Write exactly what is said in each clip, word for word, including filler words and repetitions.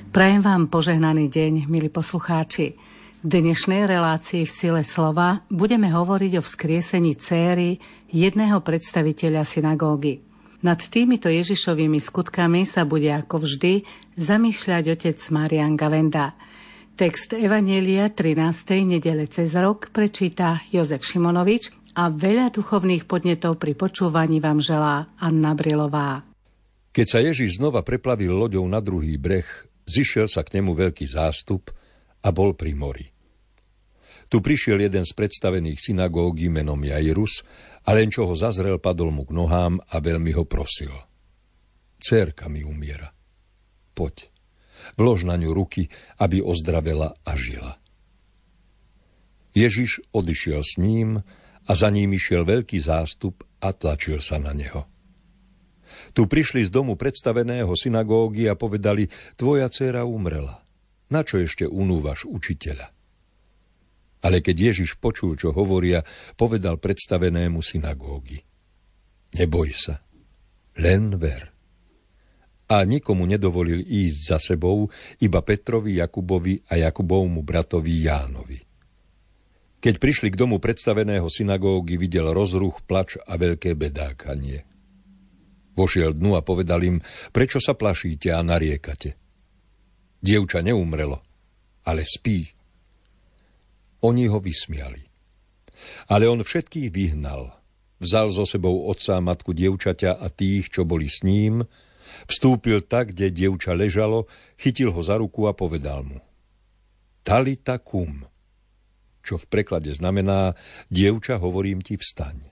Prajem vám požehnaný deň, milí poslucháči. V dnešnej relácii v sile slova budeme hovoriť o vzkriesení céry jedného predstaviteľa synagógy. Nad týmito Ježišovými skutkami sa bude ako vždy zamýšľať otec Marián Gavenda. Text Evanjelia trinástej nedele cez rok prečíta Jozef Šimonovič a veľa duchovných podnetov pri počúvaní vám želá Anna Brilová. Keď sa Ježiš znova preplavil loďou na druhý breh, zišiel sa k nemu veľký zástup a bol pri mori. Tu prišiel jeden z predstavených synagógy menom Jairus a len čo ho zazrel, padol mu k nohám a veľmi ho prosil. Dcérka mi umiera. Poď, vlož na ňu ruky, aby ozdravela a žila. Ježiš odišiel s ním a za ním išiel veľký zástup a tlačil sa na neho. Tu prišli z domu predstaveného synagógy a povedali, tvoja dcéra umrela. Na čo ešte unúvaš učiteľa? Ale keď Ježiš počul, čo hovoria, povedal predstavenému synagógy. Neboj sa, len ver. A nikomu nedovolil ísť za sebou, iba Petrovi, Jakubovi a Jakubovmu bratovi Jánovi. Keď prišli k domu predstaveného synagógy, videl rozruch, plač a veľké bedákanie. Vošiel dnu a povedal im, prečo sa plašíte a nariekate? Dievča neumrelo, ale spí. Oni ho vysmiali. Ale on všetkých vyhnal. Vzal so sebou otca a matku dievčaťa a tých, čo boli s ním, vstúpil tak, kde dievča ležalo, chytil ho za ruku a povedal mu. Talita kum, čo v preklade znamená, dievča, hovorím ti, vstaň.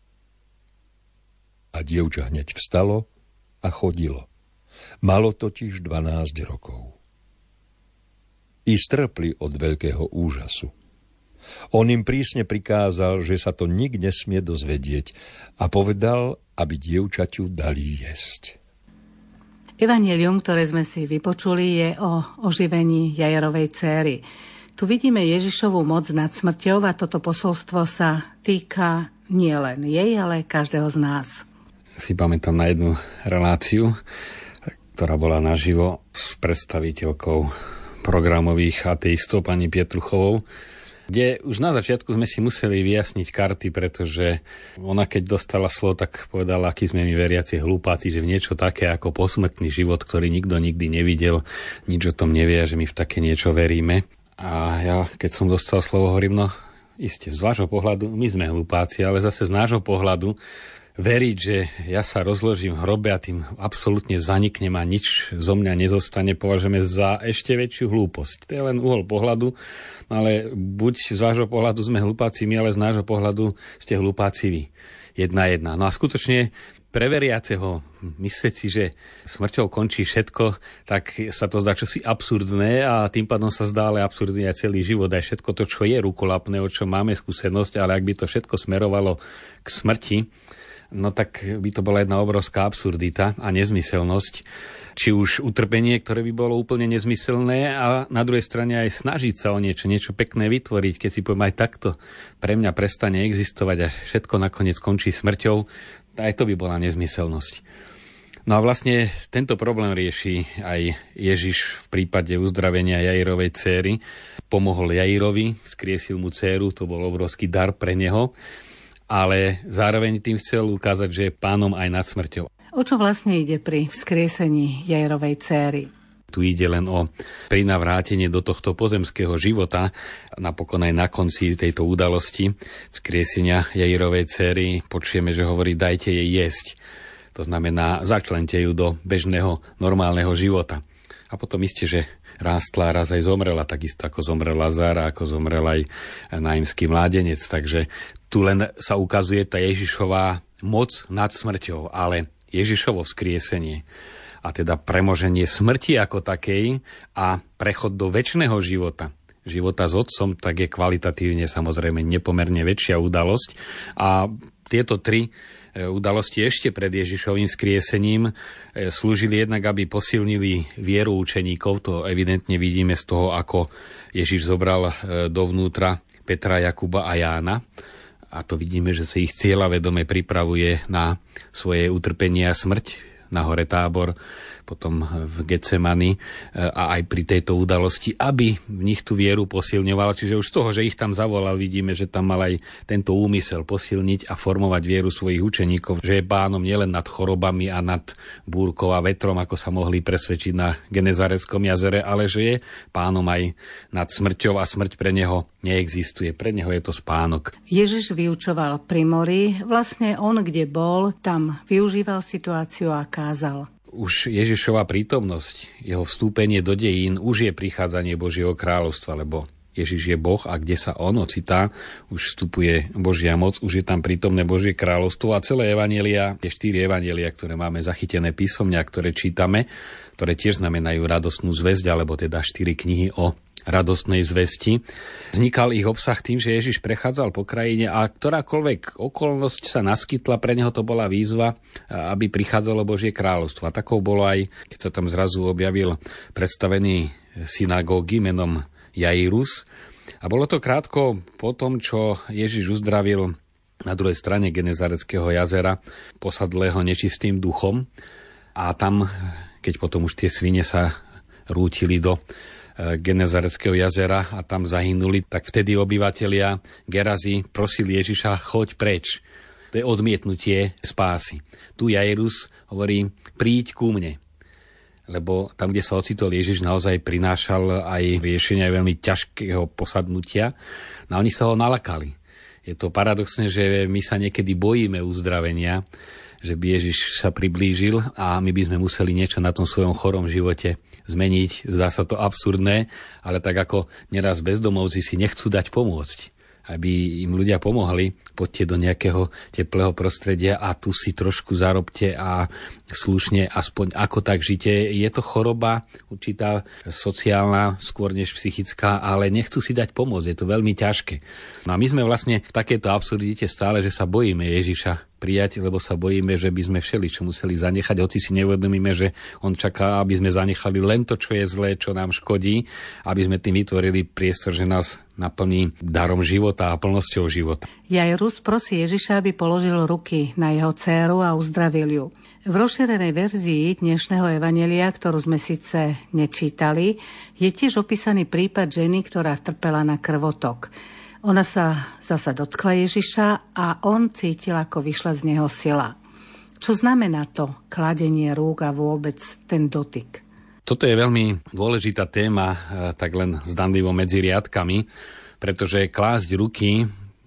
A dievča hneď vstalo a chodilo. Malo totiž dvanásť rokov. I strpli od veľkého úžasu. On im prísne prikázal, že sa to nik nesmie dozvedieť a povedal, aby dievčaťu dali jesť. Evanjelium, ktoré sme si vypočuli, je o oživení Jairovej céry. Tu vidíme Ježišovú moc nad smrťou a toto posolstvo sa týka nielen jej, ale každého z nás. Si pamätám na jednu reláciu, ktorá bola naživo s predstaviteľkou programových ateistov, pani Pietruchovou, kde už na začiatku sme si museli vyjasniť karty, pretože ona keď dostala slovo, tak povedala, aký sme my veriaci hlupáci, že v niečo také ako posmrtný život, ktorý nikto nikdy nevidel, nič o tom nevie, že my v také niečo veríme. A ja, keď som dostal slovo, hovorím, no iste, z vášho pohľadu my sme hlupáci, ale zase z nášho pohľadu veriť, že ja sa rozložím v hrobe a tým absolútne zaniknem a nič zo mňa nezostane, považujeme za ešte väčšiu hlúposť. To je len uhol pohľadu, ale buď z vášho pohľadu sme hlupáci my, ale z nášho pohľadu ste hlupáci vy. Jedna jedna. No a skutočne pre veriaceho myslieť si, že smrťou končí všetko, tak sa to zdá čosi absurdné a tým pádom sa zdá ale absurdný aj celý život, aj všetko to, čo je rukolapné, o čom máme skúsenosť, ale ak by to všetko smerovalo k smrti, no tak by to bola jedna obrovská absurdita a nezmyselnosť. Či už utrpenie, ktoré by bolo úplne nezmyselné a na druhej strane aj snažiť sa o niečo, niečo pekné vytvoriť, keď si poviem aj takto pre mňa prestane existovať a všetko nakoniec končí smrťou, aj to by bola nezmyselnosť. No a vlastne tento problém rieši aj Ježiš v prípade uzdravenia Jairovej céry. Pomohol Jairovi, skriesil mu céru, to bol obrovský dar pre neho, ale zároveň tým chcel ukázať, že je pánom aj nad smrťou. O čo vlastne ide pri vzkriesení Jairovej céry? Tu ide len o prinavrátenie do tohto pozemského života. Napokon aj na konci tejto udalosti vzkriesenia Jairovej céry počujeme, že hovorí, dajte jej jesť. To znamená, začlente ju do bežného, normálneho života. A potom iste, že rástla, raz aj zomrela, takisto ako zomrel Lazár, ako zomrel aj naimský mládenec. Takže tu len sa ukazuje tá Ježišová moc nad smrťou, ale Ježišovo vzkriesenie a teda premoženie smrti ako takej a prechod do večného života, života s otcom, tak je kvalitatívne samozrejme nepomerne väčšia udalosť. A tieto tri udalosti ešte pred Ježišovým vzkriesením slúžili jednak, aby posilnili vieru učeníkov. To evidentne vidíme z toho, ako Ježiš zobral dovnútra Petra, Jakuba a Jána. A to vidíme, že sa ich cieľavedome pripravuje na svoje utrpenie a smrť na hore Tábor. potom v Getsemani a aj pri tejto udalosti, aby v nich tú vieru posilňoval. Čiže už z toho, že ich tam zavolal, vidíme, že tam mal aj tento úmysel posilniť a formovať vieru svojich učeníkov, že je pánom nielen nad chorobami a nad búrkou a vetrom, ako sa mohli presvedčiť na Genezareckom jazere, ale že je pánom aj nad smrťou a smrť pre neho neexistuje. Pre neho je to spánok. Ježiš vyučoval pri mori, vlastne on, kde bol, tam využíval situáciu a kázal. Už Ježišova prítomnosť, jeho vstúpenie do dejín, už je prichádzanie Božieho kráľovstva, lebo Ježiš je Boh a kde sa on ocitá, už vstupuje Božia moc, už je tam prítomné Božie kráľovstvo a celé evanjelia, tie štyri evanjelia, ktoré máme zachytené písomne a ktoré čítame, ktoré tiež znamenajú radostnú zvesť, alebo teda štyri knihy o radostnej zvesti. Vznikal ich obsah tým, že Ježiš prechádzal po krajine a ktorákoľvek okolnosť sa naskytla, pre neho to bola výzva, aby prichádzalo Božie kráľovstvo. A takou bolo aj, keď sa tam zrazu objavil predstavený synagógy menom Jairus. A bolo to krátko po tom, čo Ježiš uzdravil na druhej strane Genezareckého jazera posadlého nečistým duchom. A tam, keď potom už tie svine sa rútili do Genezareckého jazera a tam zahynuli, tak vtedy obyvatelia Gerazy prosili Ježiša, choď preč. To je odmietnutie spásy. Tu Jairus hovorí, príď ku mne. Lebo tam, kde sa ocitol Ježiš, naozaj prinášal aj riešenia veľmi ťažkého posadnutia. No oni sa ho nalakali. Je to paradoxné, že my sa niekedy bojíme uzdravenia, že by Ježiš sa priblížil a my by sme museli niečo na tom svojom chorom živote zmeniť. Zdá sa to absurdné, ale tak ako neraz bezdomovci si nechcú dať pomôcť, aby im ľudia pomohli, poďte do nejakého teplého prostredia a tu si trošku zarobte a slušne aspoň ako tak žite. Je to choroba určitá sociálna, skôr než psychická, ale nechcú si dať pomôcť. Je to veľmi ťažké. No a my sme vlastne v takejto absurdite stále, že sa bojíme Ježiša prijať, lebo sa bojíme, že by sme všeličo museli zanechať, hoci si neuvedomíme, že on čaká, aby sme zanechali len to, čo je zlé, čo nám škodí, aby sme tým vytvorili priestor, že nás naplní darom života a plnosťou života. Jairus prosí Ježiša, aby položil ruky na jeho dcéru a uzdravil ju. V rozšírenej verzii dnešného evanjelia, ktorú sme síce nečítali, je tiež opísaný prípad ženy, ktorá trpela na krvotok. Ona sa zasa dotkla Ježiša a on cítil, ako vyšla z neho sila. Čo znamená to kladenie rúk a vôbec ten dotyk? Toto je veľmi dôležitá téma, tak len zdanlivo medzi riadkami, pretože klásť ruky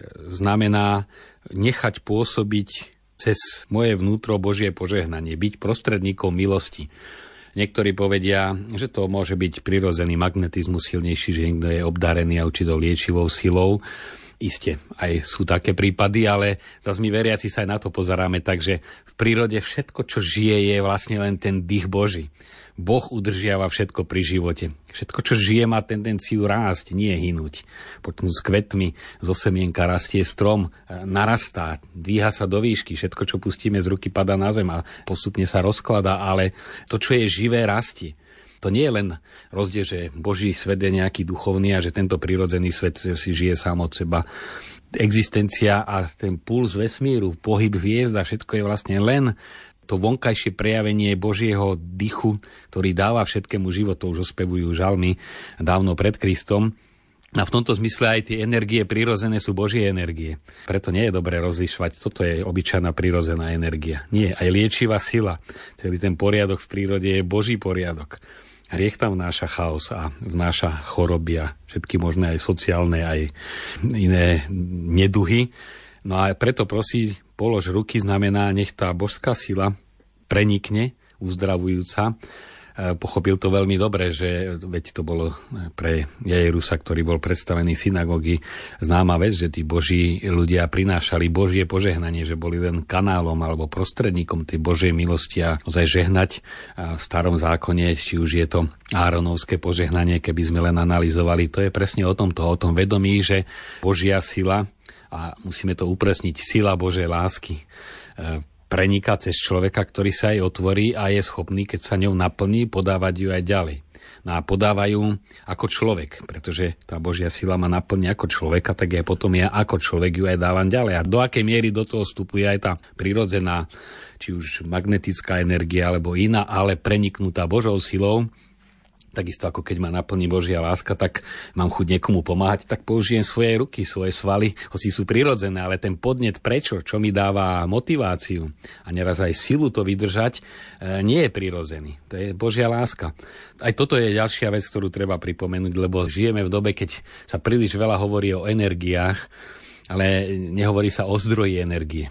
znamená nechať pôsobiť cez moje vnútro Božie požehnanie, byť prostredníkom milosti. Niektorí povedia, že to môže byť prirodzený magnetizmus silnejší, že niekto je obdarený a určitou liečivou silou. Isté, aj sú také prípady, ale zase my veriaci sa aj na to pozeráme, takže v prírode všetko, čo žije, je vlastne len ten dých Boží. Boh udržiava všetko pri živote. Všetko, čo žije, má tendenciu rásť, nie hynúť. Počnú s kvetmi, zo semienka rastie strom, narastá, dvíha sa do výšky. Všetko, čo pustíme z ruky, padá na zem a postupne sa rozkladá, ale to, čo je živé, rastie. To nie je len rozdiel, že Boží svet je nejaký duchovný a že tento prirodzený svet si žije sám od seba. Existencia a ten puls vesmíru, pohyb hviezd a všetko je vlastne len to vonkajšie prejavenie Božieho dychu, ktorý dáva všetkému život, to už ospevujú žalmy dávno pred Kristom. A v tomto zmysle aj tie energie prirodzené sú Božie energie. Preto nie je dobré rozlišovať, toto je obyčajná prirodzená energia. Nie, aj liečivá sila. Celý ten poriadok v prírode je Boží poriadok. Hriech tam vnáša chaos a vnáša choroby a všetky možné aj sociálne, aj iné neduhy. No a preto prosí, polož ruky znamená, nech tá božská sila prenikne, uzdravujúca. Pochopil to veľmi dobre, že veď to bolo pre Jairusa, ktorý bol predstavený synagógy, známa vec, že tí boží ľudia prinášali Božie požehnanie, že boli len kanálom alebo prostredníkom tej Božej milosti a ozaj žehnať v starom zákone, či už je to Áronovské požehnanie, keby sme len analyzovali, to je presne o tomto, o tom vedomí, že Božia sila, a musíme to upresniť, sila Božej lásky preniká cez človeka, ktorý sa jej otvorí a je schopný, keď sa ňou naplní, podávať ju aj ďalej. No a podávajú ako človek, pretože tá Božia sila ma naplní ako človeka, tak ja potom ja ako človek ju aj dávam ďalej. A do akej miery do toho vstupuje aj tá prirodzená, či už magnetická energia alebo iná, ale preniknutá Božou silou, takisto ako keď ma naplní Božia láska, tak mám chuť niekomu pomáhať, tak použijem svoje ruky, svoje svaly, hoci sú prirodzené, ale ten podnet prečo, čo mi dáva motiváciu a neraz aj silu to vydržať, nie je prirodzený. To je Božia láska. Aj toto je ďalšia vec, ktorú treba pripomenúť, lebo žijeme v dobe, keď sa príliš veľa hovorí o energiách, ale nehovorí sa o zdroji energie.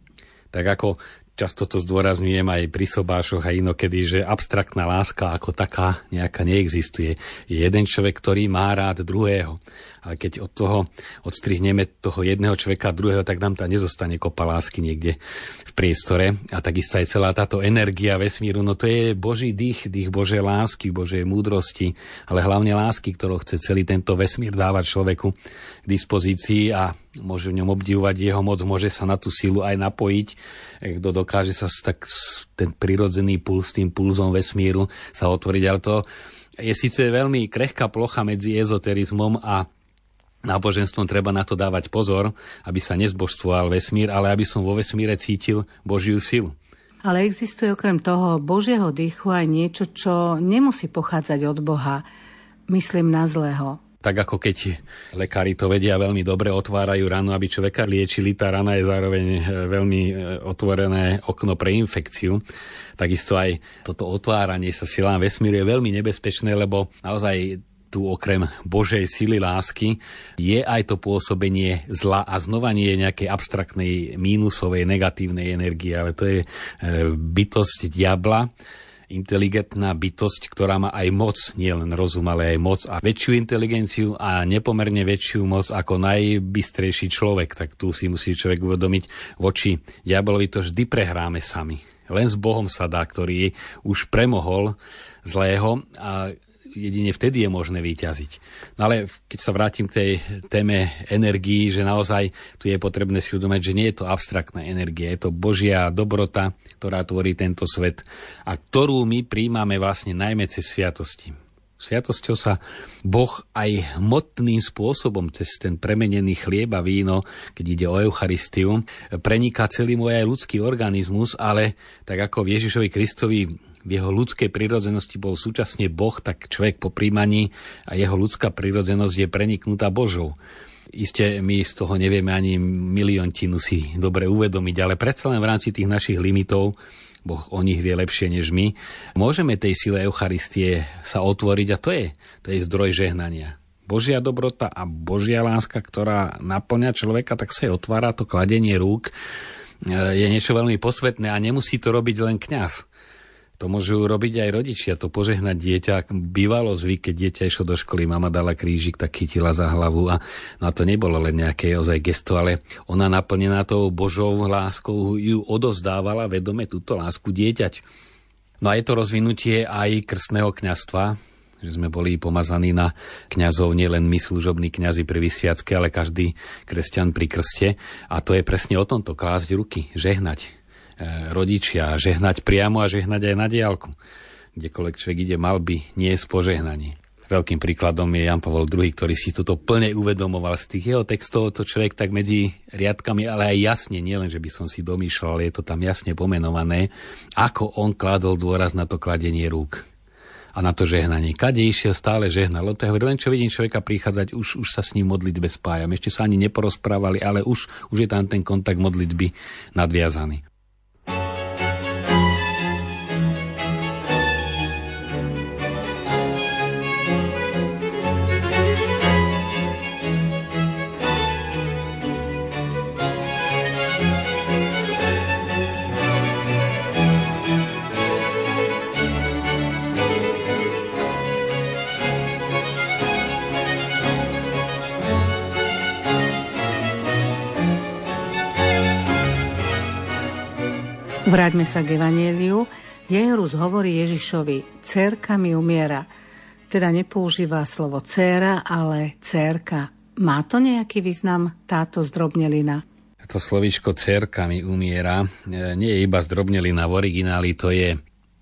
Tak ako často to zdôrazňujem aj pri sobášoch a inokedy, že abstraktná láska ako taká nejaká neexistuje. Je jeden človek, ktorý má rád druhého. Ale keď od toho odstrihneme toho jedného človeka a druhého, tak nám tam nezostane kopa lásky niekde v priestore. A takisto aj celá táto energia vesmíru, no to je Boží dých, dých Božej lásky, Božej múdrosti, ale hlavne lásky, ktorou chce celý tento vesmír dávať človeku k dispozícii a môže v ňom obdivovať jeho moc, môže sa na tú silu aj napojiť. Kto dokáže sa tak ten prirodzený puls, tým pulzom vesmíru sa otvoriť, ale to je síce veľmi krehká plocha medzi ezoterizmom a náboženstvom, treba na to dávať pozor, aby sa nezbožstvoval vesmír, ale aby som vo vesmíre cítil Božiu silu. Ale existuje okrem toho Božieho dýchu aj niečo, čo nemusí pochádzať od Boha. Myslím na zlého. Tak ako keď lekári to vedia veľmi dobre, otvárajú ranu, aby človeka liečili, tá rana je zároveň veľmi otvorené okno pre infekciu. Takisto aj toto otváranie sa silám vesmíru je veľmi nebezpečné, lebo naozaj tu okrem Božej sily lásky je aj to pôsobenie zla a znova nie je nejakej abstraktnej mínusovej negatívnej energie, ale to je bytosť diabla, inteligentná bytosť, ktorá má aj moc, nie len rozum, ale aj moc a väčšiu inteligenciu a nepomerne väčšiu moc ako najbystrejší človek. Tak tu si musí človek uvedomiť, voči diablovi to vždy prehráme sami. Len s Bohom sa dá, ktorý už premohol zlého a jedine vtedy je možné vyťaziť. No ale keď sa vrátim k tej téme energií, že naozaj tu je potrebné si uvedomiť, že nie je to abstraktná energia, je to Božia dobrota, ktorá tvorí tento svet a ktorú my príjmame vlastne najmä cez sviatosti. Sviatosťou sa Boh aj hmotným spôsobom, cez ten premenený chlieb a víno, keď ide o Eucharistiu, preniká celý môj aj ľudský organizmus, ale tak ako v Ježišovi Kristovi v jeho ľudskej prirodzenosti bol súčasne Boh, tak človek po príjmaní a jeho ľudská prirodzenosť je preniknutá Božou. Isté my z toho nevieme ani miliontinu si dobre uvedomiť, ale predsa len v rámci tých našich limitov, Boh o nich vie lepšie než my, môžeme tej sile Eucharistie sa otvoriť a to je, to je zdroj žehnania. Božia dobrota a Božia láska, ktorá naplňa človeka, tak sa jej otvára to kladenie rúk, je niečo veľmi posvetné a nemusí to robiť len kňaz. To môžu robiť aj rodičia, to požehnať dieťa. Bývalo zvyk, keď dieťa išlo do školy, mama dala krížik, tak chytila za hlavu a, no a to nebolo len nejaké ozaj gesto, ale ona naplnená tou Božou láskou ju odozdávala vedome túto lásku dieťať. No a je to rozvinutie aj krstného kňazstva, že sme boli pomazaní na kňazov, nielen my služobní kňazi pri vysviacke, ale každý kresťan pri krste. A to je presne o tomto, klásť ruky, žehnať. Rodičia, žehnať priamo a žehnať aj na diaľku. Kdekoľvek človek ide, mal by niesť požehnanie. Veľkým príkladom je Ján Pavol druhý, ktorý si toto plne uvedomoval. Z tých jeho textov to človek tak medzi riadkami, ale aj jasne, nielen, že by som si domýšľal, ale je to tam jasne pomenované, ako on kladol dôraz na to kladenie rúk a na to žehnanie. Kade išiel, stále žehnal. To hovorí, len čo vidím človeka prichádzať, už, už sa s ním modlitbe spájam. Ešte sa ani neporozprávali, ale už, už je tam ten kontakt modlitby nadviazaný. Vráťme sa k Evanjeliu. Jairus hovorí Ježišovi, dcérka mi umiera. Teda nepoužíva slovo dcéra, ale dcérka. Má to nejaký význam, táto zdrobnelina? To slovíčko dcérka mi umiera nie je iba zdrobnelina v origináli, to je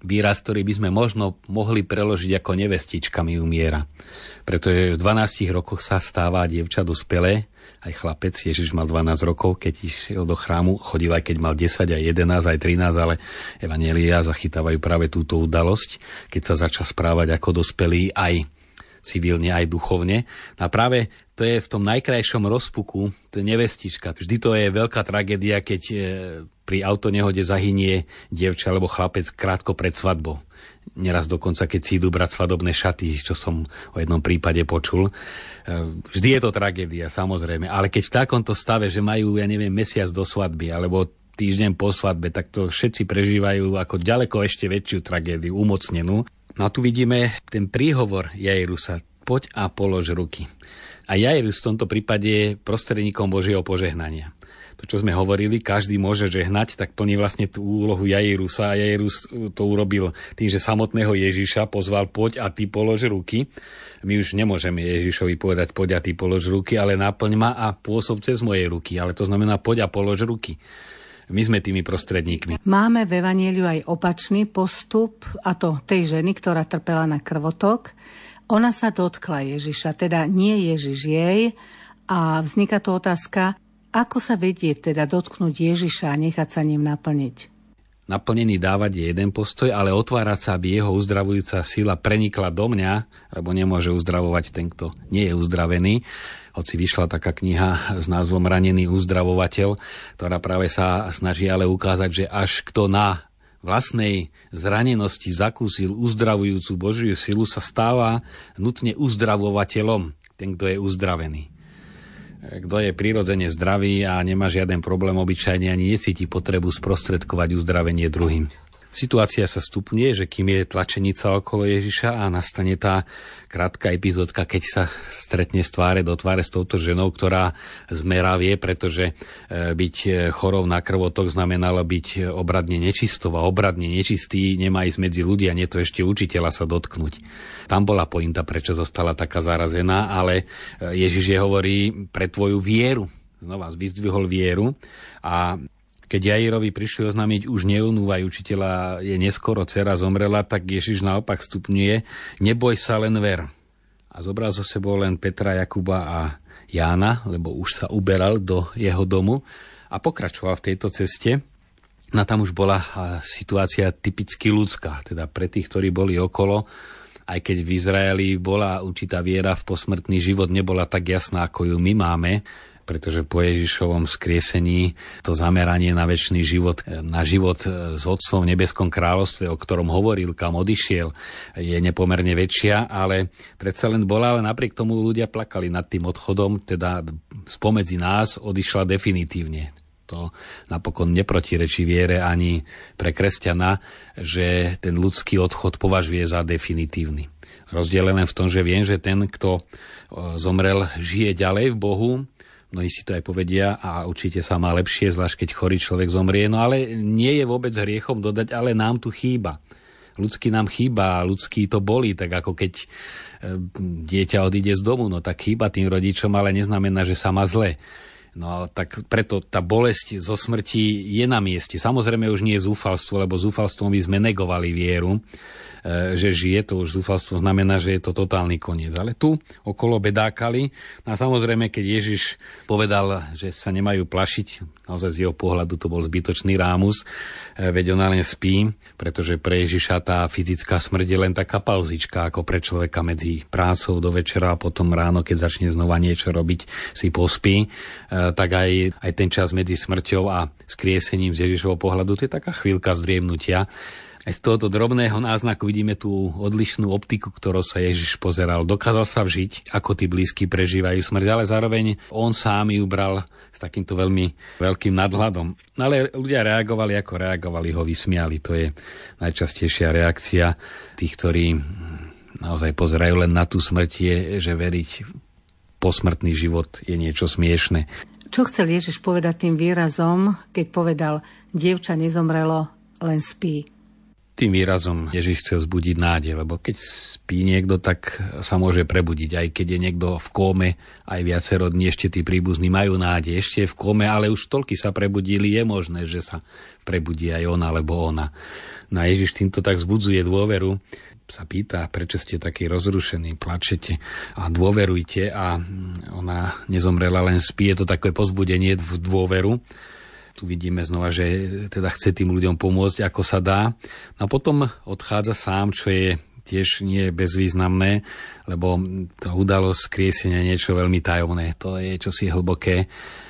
výraz, ktorý by sme možno mohli preložiť ako nevestička mi umiera. Pretože v dvanástich rokoch sa stáva dievča dospelé, aj chlapec, Ježiš mal dvanásť rokov, keď išiel do chrámu, chodil aj keď mal desať, aj jedenásť, aj trinásť, ale evanjelia zachytávajú práve túto udalosť, keď sa začal správať ako dospelý aj civilne, aj duchovne. A práve to je v tom najkrajšom rozpuku, to je nevestička. Vždy to je veľká tragédia, keď pri autonehode zahynie dievča alebo chlapec krátko pred svadbou. Neraz dokonca, keď si idú brať svadobné šaty, čo som o jednom prípade počul. Vždy je to tragédia, samozrejme. Ale keď v takomto stave, že majú, ja neviem, mesiac do svadby, alebo týždeň po svadbe, tak to všetci prežívajú ako ďaleko ešte väčšiu tragédiu, umocnenú. No a tu vidíme ten príhovor Jairusa. Poď a polož ruky. A Jairus v tomto prípade je prostredníkom Božieho požehnania. To, čo sme hovorili, každý môže žehnať, tak plní vlastne tú úlohu Jairusa. A Jairus to urobil tým, že samotného Ježiša pozval, poď a ty polož ruky. My už nemôžeme Ježišovi povedať, poď a ty polož ruky, ale naplň ma a pôsob cez moje ruky. Ale to znamená, poď a polož ruky. My sme tými prostredníkmi. Máme v Evanjeliu aj opačný postup, a to tej ženy, ktorá trpela na krvotok. Ona sa dotkla Ježiša, teda nie Ježiš jej, a vzniká tu otázka, ako sa vedie teda dotknúť Ježiša a nechať sa ním naplniť? Naplnený dávať je jeden postoj, ale otvárať sa, aby jeho uzdravujúca sila prenikla do mňa, lebo nemôže uzdravovať ten, kto nie je uzdravený. Hoci vyšla taká kniha s názvom Ranený uzdravovateľ, ktorá práve sa snaží ale ukázať, že až kto na vlastnej zranenosti zakúsil uzdravujúcu Božiu silu, sa stáva nutne uzdravovateľom, ten, kto je uzdravený. Kto je prirodzene zdravý a nemá žiaden problém, obyčajne ani necíti potrebu sprostredkovať uzdravenie druhým. Situácia sa stupňuje, že kým je tlačenica okolo Ježiša a nastane tá krátka epizódka, keď sa stretne z tváre do tváre s touto ženou, ktorá zmeravie, pretože byť chorou na krvotok znamenalo byť obradne nečistou a obradne nečistý nemá ísť medzi ľudia, nie to ešte učiteľa sa dotknúť. Tam bola pointa, prečo zostala taká zarazená, ale Ježiš je hovorí pre tvoju vieru. Znova vyzdvihol vieru a keď Jairovi prišli oznámiť, už neunúvaj učiteľa, je neskoro, dcera zomrela, tak Ježiš naopak stupňuje, neboj sa, len ver. A zobral zo sebou len Petra, Jakuba a Jána, lebo už sa uberal do jeho domu a pokračoval v tejto ceste. No tam už bola situácia typicky ľudská, teda pre tých, ktorí boli okolo, aj keď v Izraeli bola určitá viera v posmrtný život, nebola tak jasná, ako ju my máme, pretože po Ježišovom skriesení to zameranie na večný život, na život s Otcom v nebeskom kráľovstve, o ktorom hovoril, kam odišiel, je nepomerne väčšia, ale predsa len bola, ale napriek tomu ľudia plakali nad tým odchodom, teda spomedzi nás odišla definitívne. To napokon neprotirečí viere ani pre kresťana, že ten ľudský odchod považuje za definitívny. Rozdiel len v tom, že viem, že ten, kto zomrel, žije ďalej v Bohu. Mnohí si to aj povedia a určite sa má lepšie, zvlášť keď chorý človek zomrie. No ale nie je vôbec hriechom dodať, ale nám tu chýba. Ľudský nám chýba, ľudský to bolí, tak ako keď dieťa odíde z domu, no tak chýba tým rodičom, ale neznamená, že sa má zle. No tak preto tá bolesť zo smrti je na mieste. Samozrejme už nie je zúfalstvo, lebo zúfalstvom by sme negovali vieru, že žije, to už zúfalstvo znamená, že je to totálny koniec. Ale tu okolo bedákali. A samozrejme, keď Ježiš povedal, že sa nemajú plašiť, naozaj z jeho pohľadu to bol zbytočný rámus, veď ona len spí, pretože pre Ježiša tá fyzická smrť je len taká pauzička, ako pre človeka medzi prácou do večera a potom ráno, keď začne znova niečo robiť, si pospí. Tak aj, aj ten čas medzi smrťou a skriesením z Ježišovho pohľadu, to je taká chvíľka zdriemnutia. Aj z tohoto drobného náznaku vidíme tú odlišnú optiku, ktorou sa Ježiš pozeral. Dokázal sa vžiť, ako tí blízky prežívajú smrť, ale zároveň on sám ju bral s takýmto veľmi veľkým nadhľadom. Ale ľudia reagovali, ako reagovali, ho vysmiali. To je najčastejšia reakcia tých, ktorí naozaj pozerajú len na tú smrť, je, že veriť posmrtný život je niečo smiešne. Čo chcel Ježiš povedať tým výrazom, keď povedal, dievča nezomrelo, len spí? Tým výrazom Ježiš chcel vzbudiť nádej, lebo keď spí niekto, tak sa môže prebudiť. Aj keď je niekto v kóme, aj viacero dní ešte tí príbuzní majú nádej. Ešte je v kóme, ale už toľky sa prebudili, je možné, že sa prebudí aj on alebo ona. No a Ježiš týmto tak vzbudzuje dôveru. Sa pýta, prečo ste takí rozrušení, plačete a dôverujte. A ona nezomrela, len spí. Je to také povzbudenie v dôveru. Tu vidíme znova, že teda chce tým ľuďom pomôcť, ako sa dá. No a potom odchádza sám, čo je tiež nie bezvýznamné, lebo tá udalosť skriesenia je niečo veľmi tajomné. To je čosi hlboké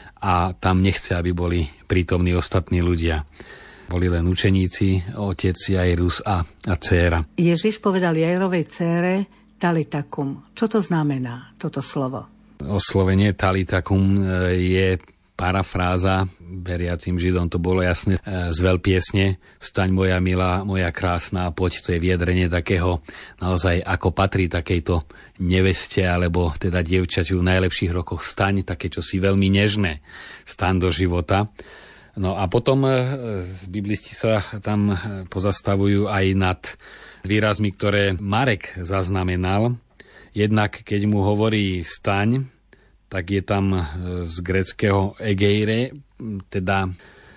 a tam nechce, aby boli prítomní ostatní ľudia. Boli len učeníci, otec Jairus a, a dcéra. Ježiš povedal Jairovej dcére talitakum. Čo to znamená, toto slovo? Oslovenie talitakum je parafráza, veriacim Židom to bolo jasné z veľpiesne. Vstaň moja milá, moja krásna, poď, to je vyjadrenie takého naozaj ako patrí takejto neveste alebo teda dievčaťu v najlepších rokoch. Staň, také čosi veľmi nežné. Staň do života. No a potom biblisti sa tam pozastavujú aj nad výrazmi, ktoré Marek zaznamenal. Jednak keď mu hovorí vstaň, tak je tam z gréckeho egeire, teda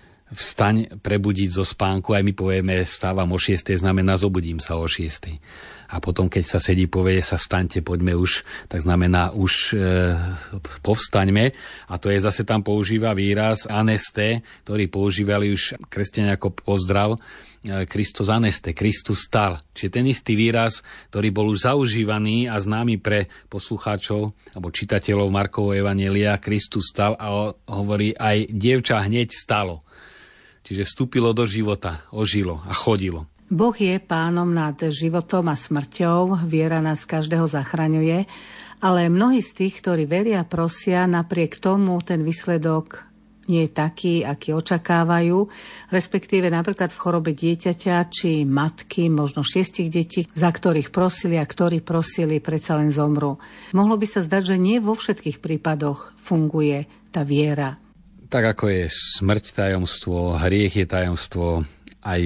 vstaň, prebudiť zo spánku. Aj my povieme, vstávam o šiestej, znamená zobudím sa o šiestej. A potom, keď sa sedí, povie sa vstaňte, poďme už, tak znamená už e, povstaňme. A to je zase tam používa výraz anesté, ktorý používali už kresťania ako pozdrav, Kristus aneste, Kristus stal. Čiže ten istý výraz, ktorý bol už zaužívaný a známy pre poslucháčov alebo čitateľov Markovho evanjelia, Kristus stal a hovorí aj dievča hneď stalo. Čiže vstúpilo do života, ožilo a chodilo. Boh je pánom nad životom a smrťou, viera nás každého zachraňuje, ale mnohí z tých, ktorí veria, prosia, napriek tomu ten výsledok nie je taký, aký očakávajú, respektíve napríklad v chorobe dieťaťa či matky, možno šiestich detí, za ktorých prosili a ktorí prosili, predsa len zomru. Mohlo by sa zdať, že nie vo všetkých prípadoch funguje tá viera. Tak ako je smrť tajomstvo, hriech je tajomstvo, aj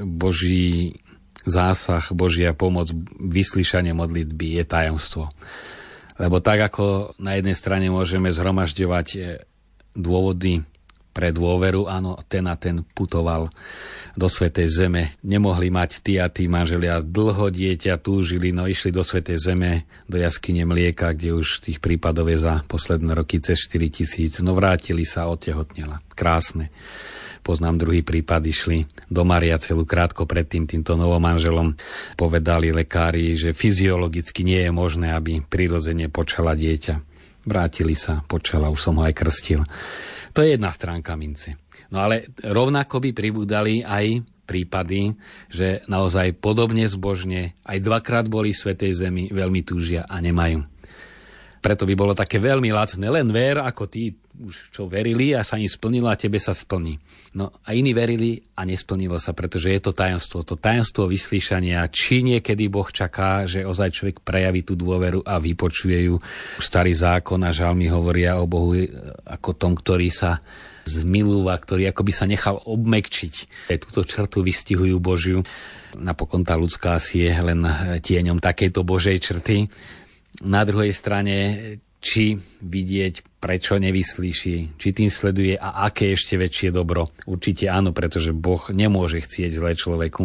Boží zásah, Božia pomoc, vyslyšanie modlitby je tajomstvo. Lebo tak ako na jednej strane môžeme zhromažďovať dôvody pre dôveru, áno, ten a ten putoval do Svätej Zeme. Nemohli mať tí a tí manželia dlho dieťa, túžili, no išli do Svätej Zeme, do jaskyne Mlieka, kde už tých prípadov je za posledné roky cez štyri tisíc. No vrátili sa, otehotnela. Krásne. Poznám druhý prípad, išli do Mariacelu krátko predtým týmto novomanželom. Povedali lekári, že fyziologicky nie je možné, aby prirodzene počala dieťa. Vrátili sa, počala, už som ho aj krstil. To je jedna stránka mince. No ale rovnako by pribúdali aj prípady, že naozaj podobne zbožne aj dvakrát boli v Svätej Zemi, veľmi túžia a nemajú. Preto by bolo také veľmi lacné, len ver, ako tí, čo verili a sa im splnilo a tebe sa splní. No a iní verili a nesplnilo sa, pretože je to tajomstvo. To tajomstvo vyslíšania, či niekedy Boh čaká, že ozaj človek prejaví tú dôveru a vypočuje ju. Starý zákon a žalmy hovoria o Bohu ako tom, ktorý sa zmilúva, ktorý akoby sa nechal obmekčiť. Túto črtu vystihujú Božiu. Napokon tá ľudská asi je len tieňom takejto Božej črty. Na druhej strane, či vidieť, prečo nevyslíši, či tým sleduje a aké ešte väčšie dobro. Určite áno, pretože Boh nemôže chcieť zlé človeku,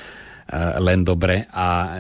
len dobre. A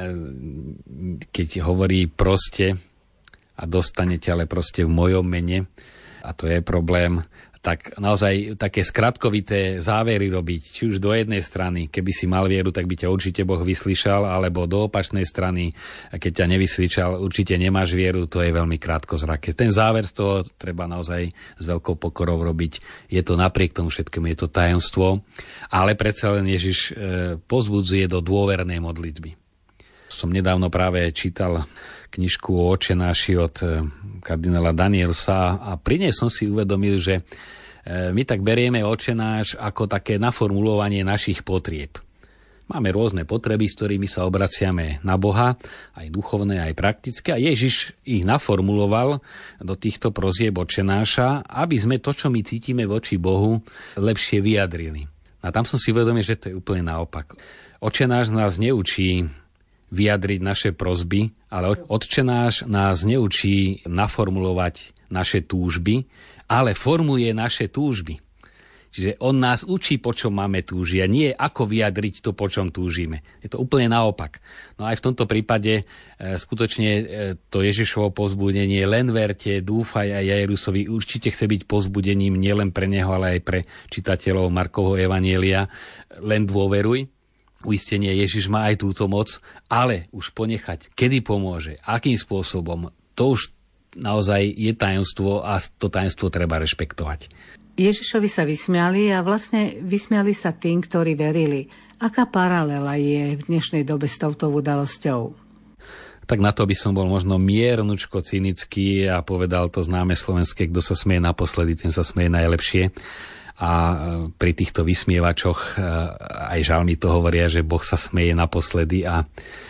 keď hovorí proste a dostanete, ale proste v mojom mene, a to je problém, tak naozaj také skratkovité závery robiť, či už do jednej strany, keby si mal vieru, tak by ťa určite Boh vyslíšal, alebo do opačnej strany, keď ťa nevyslíšal, určite nemáš vieru, to je veľmi krátkozraké. Ten záver z toho treba naozaj s veľkou pokorou robiť. Je to napriek tomu všetkému, je to tajomstvo, ale predsa len Ježiš pozbudzuje do dôvernej modlitby. Som nedávno práve čítal knižku o Otčenáši od kardinála Danielsa a pri nej som si uvedomil, že my tak berieme Otčenáš ako také naformulovanie našich potrieb. Máme rôzne potreby, s ktorými sa obraciame na Boha, aj duchovné, aj praktické, a Ježiš ich naformuloval do týchto prosieb Otčenáša, aby sme to, čo my cítime voči Bohu, lepšie vyjadrili. A tam som si uvedomil, že to je úplne naopak. Otčenáš nás neučí vyjadriť naše prosby, ale Otčenáš nás neučí naformulovať naše túžby, ale formuje naše túžby. Čiže on nás učí, po čom máme túžiť, a nie ako vyjadriť to, po čom túžime. Je to úplne naopak. No aj v tomto prípade e, skutočne e, to Ježišovo povzbudenie len verte, dúfaj, a Jairusovi určite chce byť povzbudením nielen pre neho, ale aj pre čitateľov Markovho evanjelia. Len dôveruj. Uistenie, Ježiš má aj túto moc, ale už ponechať, kedy pomôže, akým spôsobom, to už naozaj je tajomstvo a to tajomstvo treba rešpektovať. Ježišovi sa vysmiali a vlastne vysmiali sa tým, ktorí verili. Aká paralela je v dnešnej dobe s touto udalosťou? Tak na to by som bol možno miernučko cynický a povedal to známe slovenské, kto sa smeje naposledy, ten sa smeje najlepšie. A pri týchto vysmievačoch aj žalmy to hovoria, že Boh sa smeje naposledy a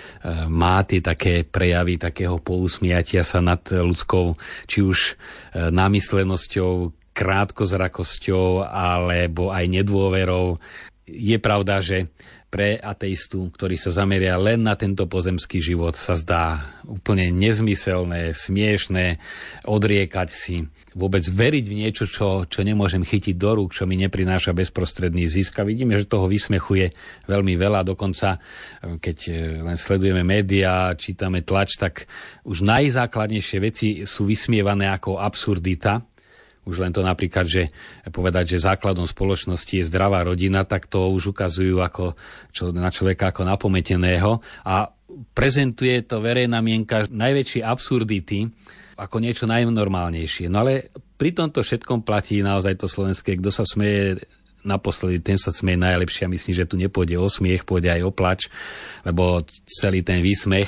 má tie také prejavy takého pousmiatia sa nad ľudskou, či už námyslenosťou, krátkozrakosťou alebo aj nedôverou. Je pravda, že pre ateistu, ktorý sa zameria len na tento pozemský život, sa zdá úplne nezmyselné, smiešné odriekať si, vôbec veriť v niečo, čo, čo nemôžem chytiť do rúk, čo mi neprináša bezprostredný zisk. A vidíme, že toho vysmechu je veľmi veľa. Dokonca, keď len sledujeme médiá, čítame tlač, tak už najzákladnejšie veci sú vysmievané ako absurdita. Už len to napríklad, že povedať, že základom spoločnosti je zdravá rodina, tak to už ukazujú ako, čo, na človeka ako napometeného a prezentuje to verejná mienka najväčšie absurdity ako niečo najnormálnejšie. No ale pri tomto všetkom platí naozaj to slovenské, kto sa smeje naposledy, ten sa smeje najlepšie. Myslím, že tu nepôjde o smiech, pôjde aj o plač, lebo celý ten výsmech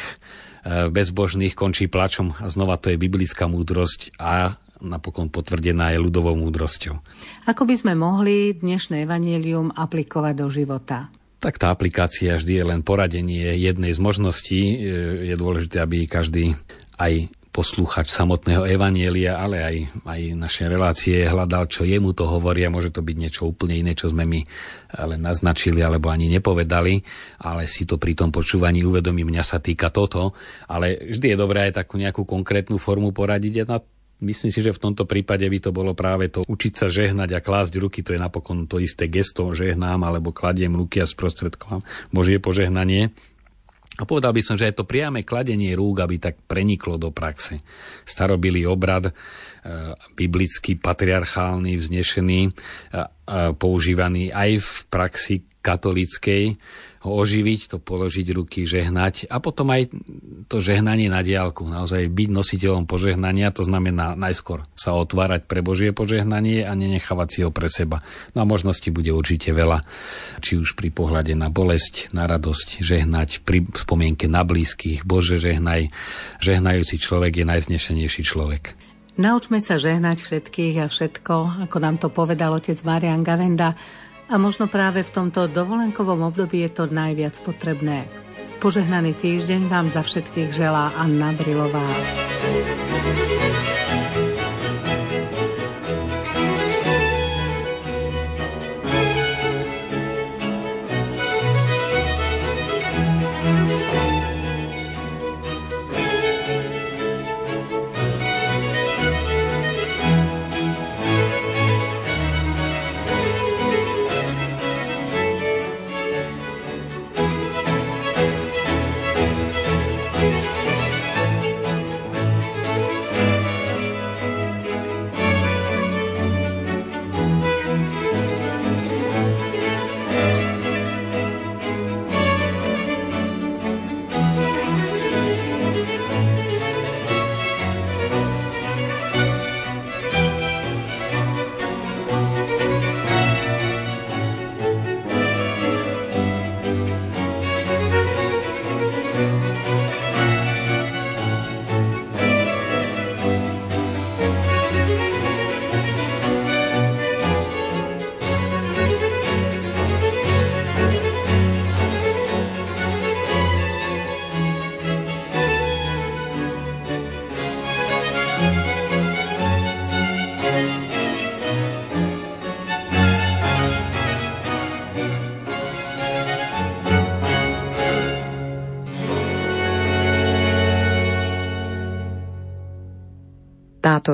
bezbožných končí plačom a znova to je biblická múdrosť a napokon potvrdená je ľudovou múdrosťou. Ako by sme mohli dnešné evanjelium aplikovať do života? Tak tá aplikácia vždy je len poradenie jednej z možností. Je dôležité, aby každý aj poslúchač samotného evanjelia, ale aj, aj naše relácie hľadal, čo jemu to hovorí, a môže to byť niečo úplne iné, čo sme my len naznačili alebo ani nepovedali, ale si to pri tom počúvaní uvedomí, mňa sa týka toto, ale vždy je dobré aj takú nejakú konkrétnu formu poradiť. A myslím si, že v tomto prípade by to bolo práve to učiť sa žehnať a klásť ruky, to je napokon to isté gesto, žehnám alebo kladiem ruky a sprostredkovám Božie požehnanie. A povedal by som, že aj to priame kladenie rúk, aby tak preniklo do praxe. Starobilý obrad, e, biblický, patriarchálny, vznešený, e, e, používaný aj v praxi katolíckej, ho oživiť, to položiť ruky, žehnať a potom aj to žehnanie na diaľku. Naozaj byť nositeľom požehnania, to znamená najskôr sa otvárať pre Božie požehnanie a nenechávať si ho pre seba. No a možností bude určite veľa, či už pri pohľade na bolesť, na radosť, žehnať, pri spomienke na blízkych. Bože, žehnaj. Žehnajúci človek je najznešenejší človek. Naučme sa žehnať všetkých a všetko, ako nám to povedal otec Marián Gavenda. A možno práve v tomto dovolenkovom období je to najviac potrebné. Požehnaný týždeň vám za všetkých želá Anna Brilová. Táto